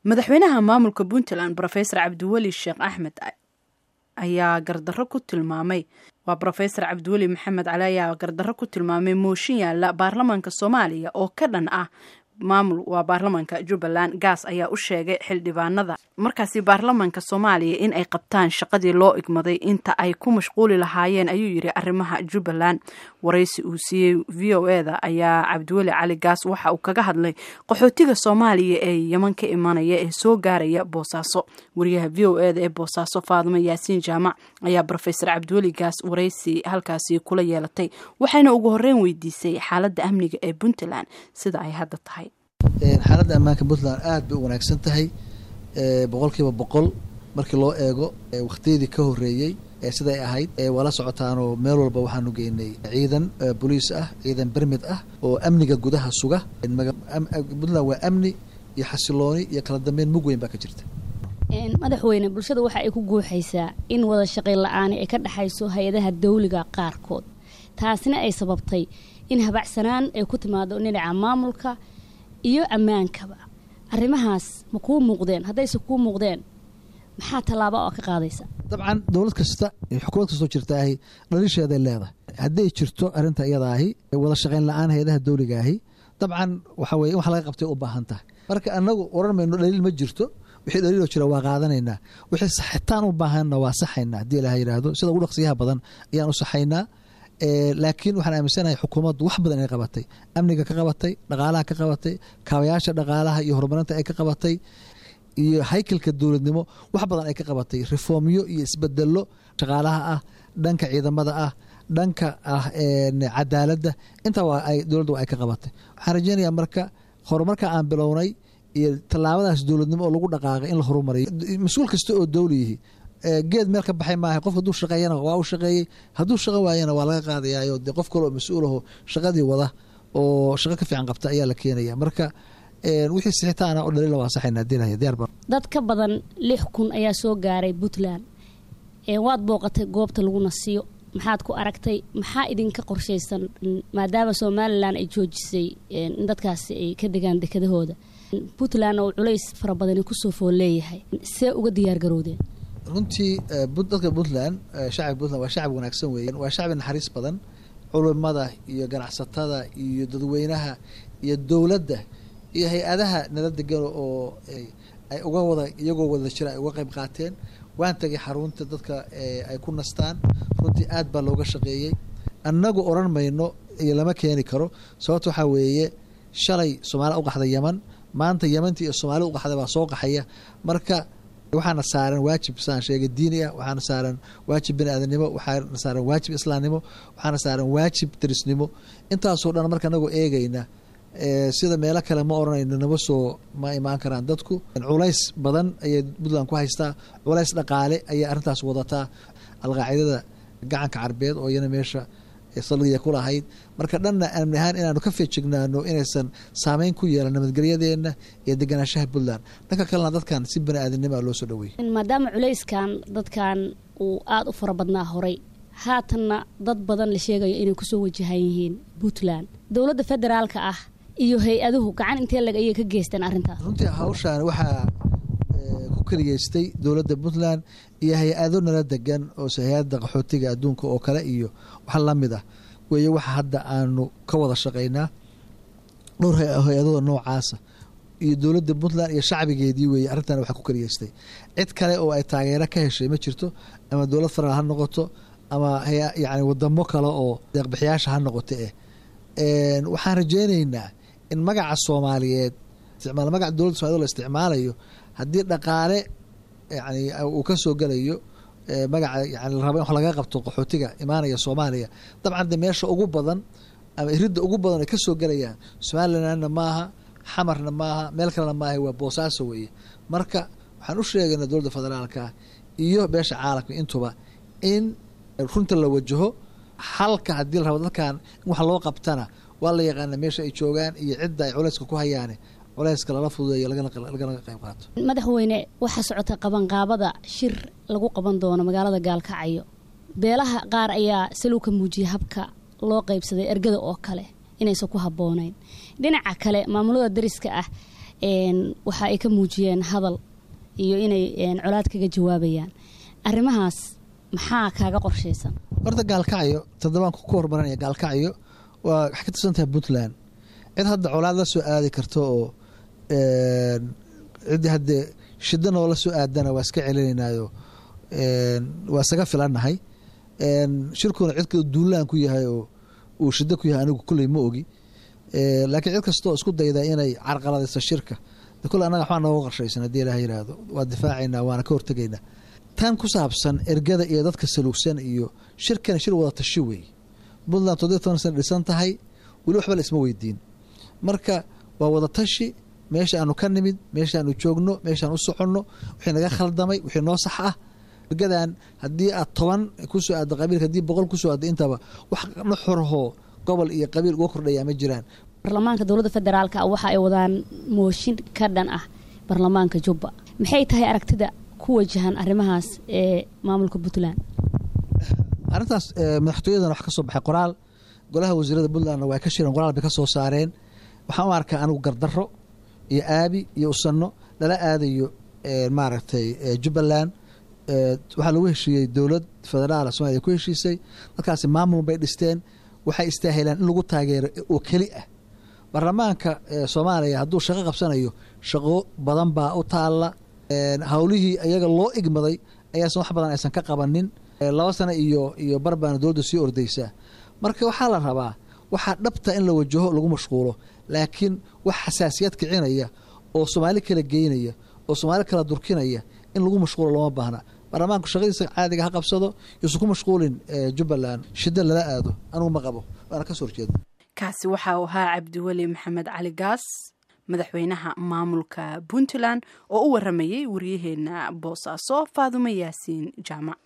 madaxweynaha maamulka Puntland Professor Cabdiweli Sheekh Axmed ayaa gardarro ku tilmaamay Professor Cabdiweli Maxamed Cali ayaa gardarro ku tilmaamay mooshin yaala baarlamaanka Soomaaliya oo ka dhan ah baarlamaanka Jubbaland. Gaas ayaa u sheegay xildhibaanada markaasi baarlamaanka Soomaaliya in ay qabtaan shaqadii loo igmaday inta ay ku mashquuli lahaayeen ayuu yiri arrimaha Jubbaland. Waraysi uu siiyay VOA-da ayaa Cabdiweli Cali Gaas waxa uu kaga hadlay qaxootiga Soomaaliya ee Yemen ka imanaya ee soo gaaraya Boosaaso. Wariyaha VOA-da ee Boosaaso Faadimo Yaasiin Jaamac ayaa Professor Cabdiweli Gaas waraysi halkaasi kula yeelatay waxayna ugu horreyn weydiisay xaaladda amniga ee Puntland sida ay hadda tahay. xaaladda ammaanka Puntland aad bay u wanaagsan tahay boqolkiiba boqol markii loo eego waqtiyadii ka horeeyay sida ay ahayd wala socotaanoo meel walba waxaanu geynay ciidan booliis ah ciidan permit ah oo amniga gudaha suga. Puntland waa amni iyo xasilooni iyo kala dambeyn mug weyn baa ka jirta. madaxweyne bulshada waxa ay ku guuxaysaa in wada shaqayn la'aan ay ka dhaxayso hay'adaha dawliga qaarkood taasina ay sababtay in habacsanaan ay ku timaado dhinaca maamulka iyo ammaankaba. arrimahaas ma ku muuqdeen haddayse ku muuqdeen maxaa talaabo oo ka qaadaysa? dabcan dawlad kasta iyo xukuumad kasta oo jirta ahi dhalisheeda leedahay hadday jirto arrinta iyada ahi wada shaqayn la'aan hay'adaha dawliga ahi dabcan waxa weeye wax laga qabtay u baahan tahay. marka anagu oran mayno dhaliil ma jirto wixii dhaliil jira waa qaadanaynaa wixii saxitaan u baahanna waa saxaynaa haddii la yiraahdo sida ugu dhaqsiyaha badan ayaan u saxaynaa. laakiin waxaan aaminsanahay xukuumaddu wax badan ay qabatay amniga ka qabatay dhaqaalaha ka qabatay kaabayaasha dhaqaalaha iyo horumarinta ay ka qabatay iyo haykalka dawladnimo wax badan ay ka qabatay reformyo iyo isbedelo shaqaalaha ah dhanka ciidamada ah dhanka ah cadaaladda inta waa ay dawladdu ay ka qabatay. waxaan rajeynayaa marka horumarka aan bilownay iyo tallaabadaas dawladnimo oo lagu dhaqaaqay in la horumariyo mas'uul kasta oo dawliyihi geed meel ka baxay maaha qofka hadduu shaqeeyana waa u shaqeeyey hadduu shaqo waayana waa laga qaadayaayo dee qof kale oo mas-uulaho shaqadii wada oo shaqo ka fiican qabta ayaa la keenaya. marka wixii sixitaana oo dhaliila waa saxaynaa diilaya diyaarba. dad ka badan 6,000 ayaa soo gaaray Puntland waad booqatay goobta lagu nasiyo maxaad ku aragtay maxaa idinka qorshaysan maadaama Somaliland ay joojisay in dadkaasi ay ka degaan dekadahooda Puntland oo culays fara badan ku soo fool leeyahay see uga diyaar garowdeen? runtii dadka Puntland shacabka Puntland waa shacab wanaagsan weeyaan waa shacab naxariis badan culimada iyo ganacsatada iyo dadweynaha iyo dawladda iyo hay'adaha nala degan oo ay uga wada iyagoo wada jira ay uga qayb qaateen. waan tagay xarunta dadka ay ku nastaan runtii aad baa looga shaqeeyay annagu oran mayno iyo lama keeni karo sababta waxa weeye shalay Soomaaliya u qaxday Yemen maanta Yementii iyo Soomaaliya u qaxday baa soo qaxaya. marka waxaana saaran waajib saan sheegay diini ah waxaana saaran waajib bini'aadanimo waxaana saaran waajib islaamnimo waxaana saaran waajib darisnimo intaasoo dhan marka anagu eegayna sida meelo kale ma oranayno naba soo ma imaan karaan dadku culays badan ayay Puntland ku haystaa culays dhaqaale ayay arrintaas wadataa alqaacidada gacanka carbeed oo iyana meesha saldhiga ku lahayd marka dhanna amni ahaan inaanu ka feejignaano inaysan saameyn ku yeelan nabadgelyadeena iyo deganaanshaha Puntland. dhanka kalena dadkan si bini'aadanimo loo soo dhaweeyay maadaama culayskan dadkan uu aad u fara badnaa horay haatanna dad badan la sheegayo inay ku soo wajahan yihiin Puntland dawladda federaalka ah iyo hay'aduhu gacan intee lag ayay ka geysteen arrintaas? runtii hawshan waxaa ku kaliyeystay dawladda Puntland iyo hay'ado nala degan oo hay'adda qaxootiga adduunka oo kale iyo wax la mid ah weeye waxa hadda aanu ka wada shaqeynaa dhowr hay'adooda noocaasa iyo dawladda Puntland iyo shacbigeedii weeye arrintan waxa ku kaliyeystay cid kale oo ay taageero ka heshay ma jirto ama dawlad federal ha noqoto ama yani wadamo kale oo deeq-bixiyaasha ha noqoto waxaan rajeynaynaa in magaca Soomaaliyeed magaca dawladda Soomaaliyeed la isticmaalayo haddii dhaqaale yani uu ka soo galayo magaca yani la rabo in wax laga qabto qaxootiga imaanaya Soomaaliya dabcan de meesha ugu badan ama iridda ugu badan ay ka soo galayaan Somalilandna maaha xamarna maaha meel kalena maaha waa Boosaaso weeye. marka waxaan u sheegaynaa dawladda federaalka iyo beesha caalamka intuba in runta la wajaho halka haddii la rabo dadkan in wax loo qabtana waa la yaqaana meesha ay joogaan iyo cidda ay culayska ku hayaan culayska lala fududeeyo lagana qayb qaato. madaxweyne waxa socota qabanqaabada shir lagu qaban doono magaalada Gaalkacyo beelaha qaar ayaa saluuka muujiyay habka loo qaybsaday ergada oo kale inaysan ku habboonayn dhinaca kale maamulada dariska ah waxa ay ka muujiyeen hadal iyo inay colaad kaga jawaabayaan arrimahaas maxaa kaaga qorshaysan horta gaalkacyo toddobaanku ku hormarinaya gaalkacyo waa waxay ka tirsan tahay Puntland cid hadda colaad la soo aadi karto oo cid hadda shidan oo la soo aadana waa iska celinaynayo waa saga filanahay shirkuna cid ka duulaan ku yahay oo uu shida ku yahay anigu kulay ma ogi laakiin cid kastoo isku dayda inay carqaladayso shirka kulay anaga waxaan nooga qorshaysan hadii Ilaahay yiraahdo waa difaacayna waana ka hortagayna tan ku saabsan ergada iyo dadka saluugsan iyo shirkan shir wada tashi weey Puntland 17 sano dhisan tahay wali waxba la isma weydiin marka waa wada tashi meesha aanu ka nimid meesha aanu joogno meesha aanu soconno wixii naga khaldamay wixii noo sax ah ergadan hadii aad 10 ku soo aado qabiilka hadii 100 ku soo aado intaba wax nuxurho gobol iyo qabiil uga kordhaya ma jiraan baarlamaanka dawladda federaalka waxa ay wadaan mooshin ka dhan ah baarlamaanka Jubba maxay tahay aragtida ku wajahan arrimahaas ee maamulka Puntland arintaas madaxtooyada wax ka soo baxay qoraal golaha wasiirada Puntland way ka shireen qoraal bay ka soo saareen waxaan u arkaa anigu gardarro iyo aabi iyo usanno lala aadayo maaragtay Jubbaland waxa lagu heshiiyay dawlad federaal Soomaaliya ku heshiisay dadkaasi maamul bay dhisteen waxay istaahilaan in lagu taageero oo kali ah baarlamaanka Soomaaliya hadduu shaqo qabsanayo shaqo badan baa u taala hawlihii ayaga loo igmaday ayaa wax badan aysan ka qabanin 2 sano iyo barbaan dawladda sii ordaysa marka waxa la rabaa waxa dhabta in la wajaho lagu mashquulo laakiin wax xasaasiyad kicinaya oo Soomaali kala geynaya oo Soomaali kala durkinaya in lagu mashquulo lama baahna baarlamaanku shaqadiisa caadiga ha qabsado iyo ku mashquulin Jubbaland shida lala aado anigu ma qabo waana ka soo horjeedaa kaasi waxa uu ahaa Cabdiweli Maxamed Cali Gaas madaxweynaha maamulka Puntland oo u waramayay wariyaheena Boosaaso Faadumo Yaasiin Jaamac